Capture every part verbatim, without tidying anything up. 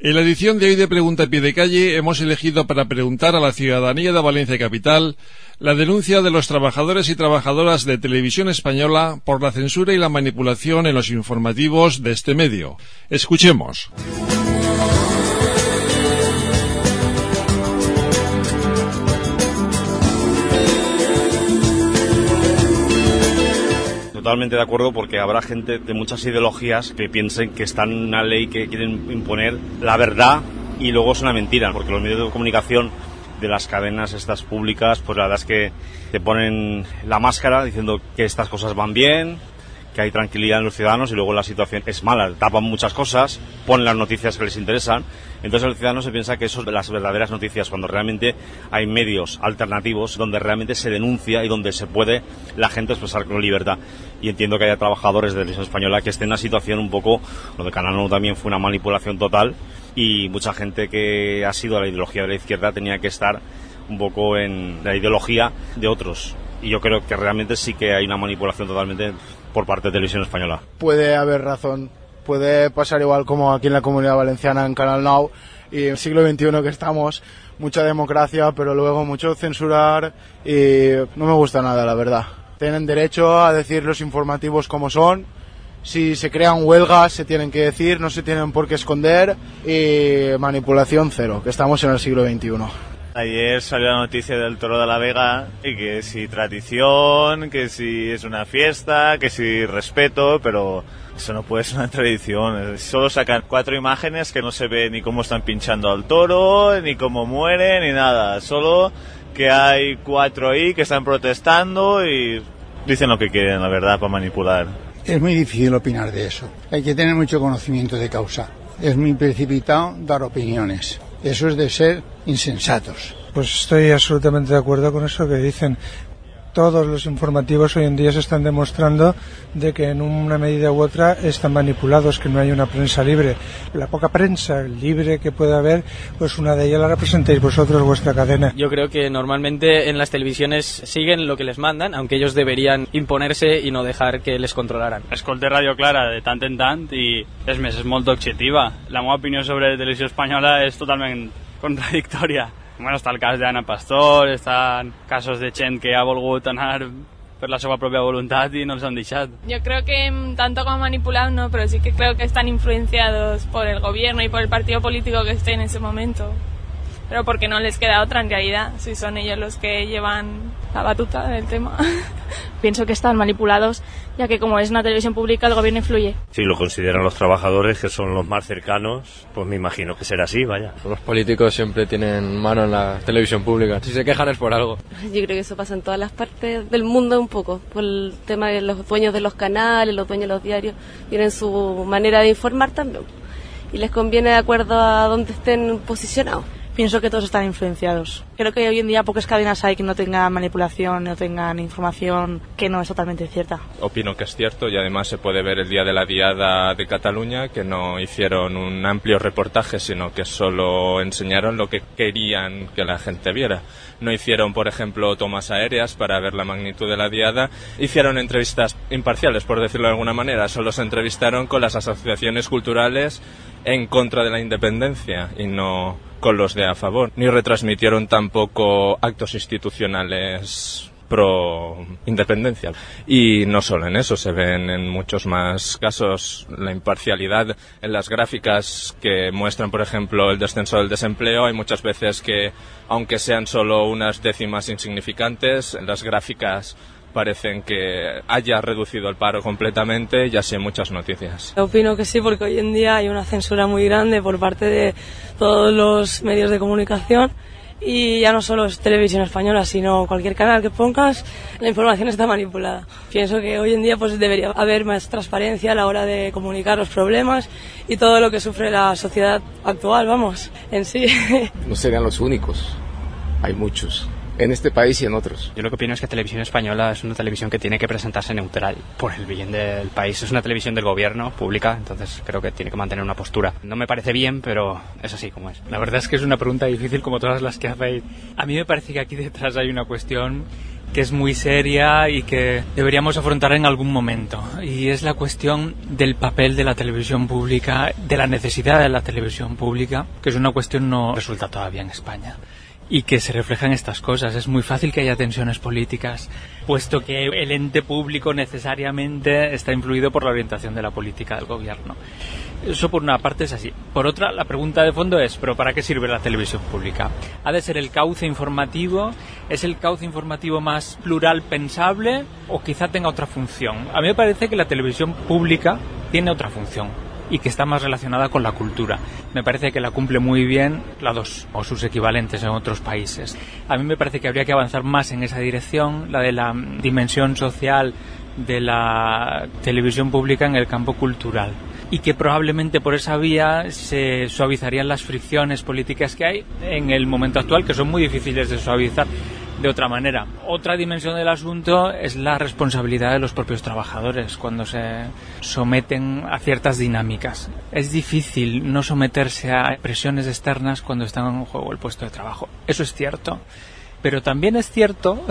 En la edición de hoy de Pregunta a Pie de Calle hemos elegido para preguntar a la ciudadanía de Valencia Capital la denuncia de los trabajadores y trabajadoras de Televisión Española por la censura y la manipulación en los informativos de este medio. Escuchemos. Totalmente de acuerdo, porque habrá gente de muchas ideologías que piensen que está en una ley que quieren imponer la verdad y luego es una mentira, porque los medios de comunicación de las cadenas estas públicas, pues la verdad es que te ponen la máscara diciendo que estas cosas van bien, que hay tranquilidad en los ciudadanos y luego la situación es mala, tapan muchas cosas, ponen las noticias que les interesan, entonces el ciudadano se piensa que eso son las verdaderas noticias, cuando realmente hay medios alternativos donde realmente se denuncia y donde se puede la gente expresar con libertad. Y entiendo que haya trabajadores de Televisión Española que estén en una situación un poco, lo de Canal uno también fue una manipulación total y mucha gente que ha sido de la ideología de la izquierda tenía que estar un poco en la ideología de otros. Y yo creo que realmente sí que hay una manipulación totalmente por parte de Televisión Española. Puede haber razón, puede pasar igual como aquí en la Comunidad Valenciana en Canal Now y en el siglo veintiuno que estamos, mucha democracia, pero luego mucho censurar y no me gusta nada, la verdad. Tienen derecho a decir los informativos como son, si se crean huelgas se tienen que decir, no se tienen por qué esconder y manipulación cero, que estamos en el siglo veintiuno. Ayer salió la noticia del Toro de la Vega y que si tradición, que si es una fiesta, que si respeto, pero eso no puede ser una tradición. Solo sacan cuatro imágenes que no se ve ni cómo están pinchando al toro, ni cómo muere, ni nada. Solo que hay cuatro ahí que están protestando y dicen lo que quieren, la verdad, para manipular. Es muy difícil opinar de eso. Hay que tener mucho conocimiento de causa. Es muy precipitado dar opiniones. Eso es de ser insensatos. Pues estoy absolutamente de acuerdo con eso que dicen. Todos los informativos hoy en día se están demostrando de que en una medida u otra están manipulados, que no hay una prensa libre. La poca prensa libre que puede haber, pues una de ellas la representáis vosotros, vuestra cadena. Yo creo que normalmente en las televisiones siguen lo que les mandan, aunque ellos deberían imponerse i no dejar que les controlaran. Escolté Radio Clara de tant en tant i, és més, és molt objectiva. La meva opinió sobre Televisió Espanyola és totalment contradictòria. Bueno, està el cas d'Anna Pastor, estan casos de gent que ha volgut anar per la seva propia voluntat y no los han deixat. Yo creo que tanto como manipulados no, pero sí que creo que están influenciados por el gobierno y por el partido político que esté en ese momento. Pero porque no les queda otra en realidad, si son ellos los que llevan la batuta del tema. Pienso que están manipulados, ya que como es una televisión pública el gobierno influye. Si lo consideran los trabajadores, que son los más cercanos, pues me imagino que será así, vaya. Los políticos siempre tienen mano en la televisión pública. Si se quejan es por algo. Yo creo que eso pasa en todas las partes del mundo un poco, por el tema de los dueños de los canales, los dueños de los diarios, tienen su manera de informar también. Y les conviene de acuerdo a donde estén posicionados. Pienso que todos están influenciados. Creo que hoy en día pocas cadenas hay que no tengan manipulación, no tengan información que no es totalmente cierta. Opino que es cierto y además se puede ver el día de la Diada de Cataluña, que no hicieron un amplio reportaje, sino que solo enseñaron lo que querían que la gente viera. No hicieron, por ejemplo, tomas aéreas para ver la magnitud de la Diada. Hicieron entrevistas imparciales, por decirlo de alguna manera. Solo se entrevistaron con las asociaciones culturales en contra de la independencia y no con los de a favor. Ni retransmitieron tampoco actos institucionales pro independencia. Y no solo en eso, se ven en muchos más casos la imparcialidad en las gráficas que muestran, por ejemplo, el descenso del desempleo. Hay muchas veces que, aunque sean solo unas décimas insignificantes, en las gráficas parecen que haya reducido el paro completamente y así muchas noticias. Opino que sí, porque hoy en día hay una censura muy grande por parte de todos los medios de comunicación y ya no solo es Televisión Española, sino cualquier canal que pongas, la información está manipulada. Pienso que hoy en día pues debería haber más transparencia a la hora de comunicar los problemas y todo lo que sufre la sociedad actual, vamos, en sí. No serían los únicos, hay muchos. En este país y en otros. Yo lo que opino es que Televisión Española es una televisión que tiene que presentarse neutral por el bien del país. Es una televisión del gobierno, pública, entonces creo que tiene que mantener una postura. No me parece bien, pero es así como es. La verdad es que es una pregunta difícil como todas las que hacéis. A mí me parece que aquí detrás hay una cuestión que es muy seria y que deberíamos afrontar en algún momento, y es la cuestión del papel de la televisión pública, de la necesidad de la televisión pública, que es una cuestión no resuelta todavía en España y que se refleja en estas cosas. Es muy fácil que haya tensiones políticas, puesto que el ente público necesariamente está influido por la orientación de la política del gobierno. Eso por una parte es así. Por otra, la pregunta de fondo es, ¿pero para qué sirve la televisión pública? ¿Ha de ser el cauce informativo? ¿Es el cauce informativo más plural pensable? ¿O quizá tenga otra función? A mí me parece que la televisión pública tiene otra función y que está más relacionada con la cultura. Me parece que la cumple muy bien la dos, o sus equivalentes en otros países. A mí me parece que habría que avanzar más en esa dirección, la de la dimensión social de la televisión pública en el campo cultural, y que probablemente por esa vía se suavizarían las fricciones políticas que hay en el momento actual, que son muy difíciles de suavizar de otra manera. Otra dimensión del asunto es la responsabilidad de los propios trabajadores cuando se someten a ciertas dinámicas. Es difícil no someterse a presiones externas cuando está en juego el puesto de trabajo. Eso es cierto. Pero también es cierto,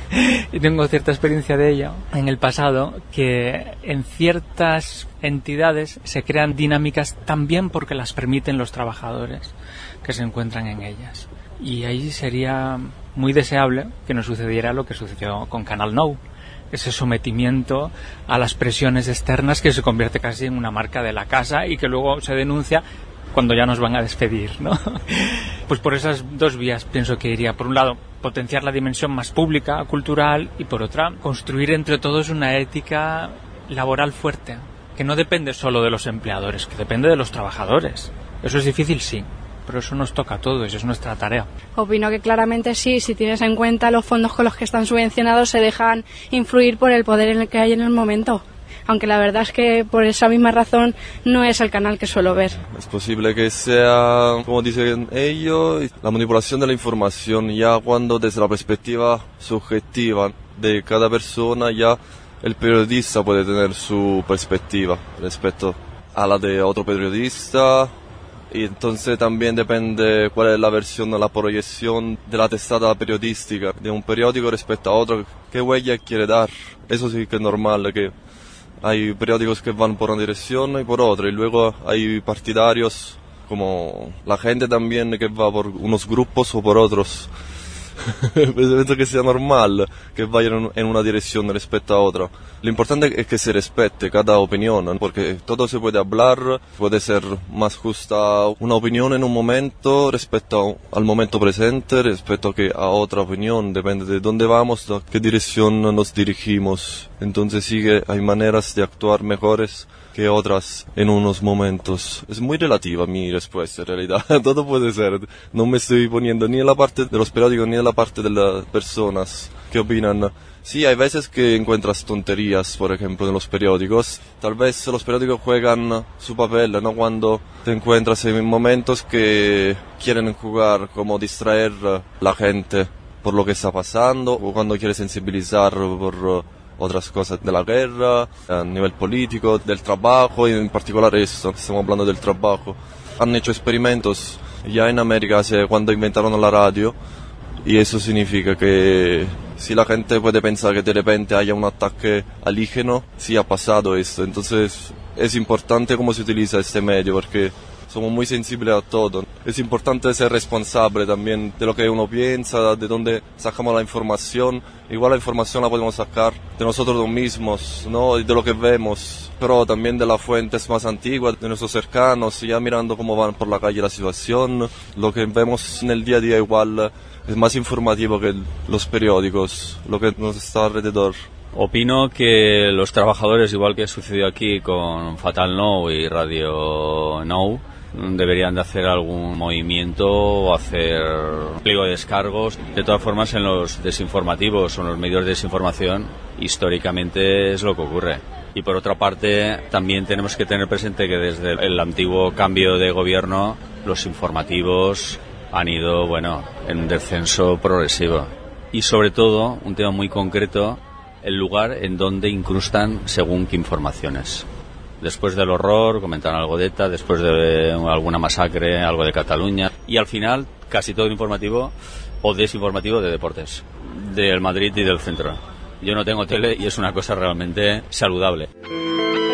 y tengo cierta experiencia de ello, en el pasado, que en ciertas entidades se crean dinámicas también porque las permiten los trabajadores que se encuentran en ellas. Y ahí sería muy deseable que no sucediera lo que sucedió con Canal Nou, ese sometimiento a las presiones externas que se convierte casi en una marca de la casa y que luego se denuncia cuando ya nos van a despedir, ¿no? Pues por esas dos vías pienso que iría. Por un lado, potenciar la dimensión más pública, cultural, y por otra, construir entre todos una ética laboral fuerte, que no depende solo de los empleadores, que depende de los trabajadores. Eso es difícil, sí, pero eso nos toca a todos, eso es nuestra tarea. Opino que claramente sí, si tienes en cuenta los fondos con los que están subvencionados, se dejan influir por el poder en el que hay en el momento. Aunque la verdad es que por esa misma razón no es el canal que suelo ver. Es posible que sea, como dicen ellos, la manipulación de la información, ya cuando desde la perspectiva subjetiva de cada persona, ya el periodista puede tener su perspectiva respecto a la de otro periodista, y entonces también depende cuál es la versión, la proyección de la testada periodística de un periódico respecto a otro, qué huella quiere dar. Eso sí que es normal, que hay periódicos que van por una dirección y por otra, y luego hay partidarios, como la gente también que va por unos grupos o por otros. Pienso que sea normal que vayan en una dirección respecto a otra. Lo importante es que se respete cada opinión, porque todo se puede hablar, puede ser más justa una opinión en un momento respecto al momento presente, respecto a, que a otra opinión, depende de dónde vamos, a qué dirección nos dirigimos. Entonces sí que hay maneras de actuar mejores que otras en unos momentos. Es muy relativa mi respuesta en realidad, todo puede ser. No me estoy poniendo ni en la parte de los periódicos ni en la parte de las personas que opinan. Sí, hay veces que encuentras tonterías, por ejemplo, en los periódicos. Tal vez los periódicos juegan su papel, ¿no? Cuando te encuentras en momentos que quieren jugar, como distraer a la gente por lo que está pasando, o cuando quiere sensibilizar por otras cosas de la guerra, a nivel político, del trabajo, y en particular esto, estamos hablando del trabajo. Han hecho experimentos ya en América hace, cuando inventaron la radio, y eso significa que si la gente puede pensar que de repente haya un ataque alienígena, sí ha pasado esto. Entonces es importante cómo se utiliza este medio, porque somos muy sensibles a todo. Es importante ser responsable también de lo que uno piensa, de dónde sacamos la información. Igual la información la podemos sacar de nosotros mismos, ¿no? Y de lo que vemos, pero también de las fuentes más antiguas, de nuestros cercanos, ya mirando cómo van por la calle la situación. Lo que vemos en el día a día igual es más informativo que los periódicos, lo que nos está alrededor. Opino que los trabajadores, igual que sucedió aquí con Fatal Nou y Radio Nou, deberían de hacer algún movimiento o hacer pliego de descargos. De todas formas, en los desinformativos o en los medios de desinformación, históricamente es lo que ocurre. Y por otra parte, también tenemos que tener presente que desde el antiguo cambio de gobierno, los informativos han ido, bueno, en un descenso progresivo. Y sobre todo, un tema muy concreto, el lugar en donde incrustan según qué informaciones. Después del horror, comentaron algo de ETA, después de alguna masacre, algo de Cataluña, y al final casi todo el informativo o desinformativo de deportes. del Madrid y del centro. Yo no tengo tele y es una cosa realmente saludable.